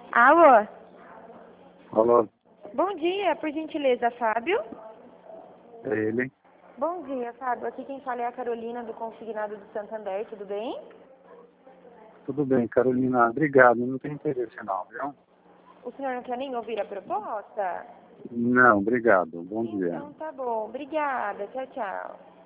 Alô? Alô, Bom dia, por gentileza, Fábio? é ele? Bom dia, Fábio. Aqui quem fala é a Carolina do Consignado do Santander, tudo bem? Tudo bem, Carolina, obrigado, não tem interesse não, viu? O senhor não quer nem ouvir a proposta? Não, obrigado, bom dia. Então tá bom, obrigada, tchau, tchau.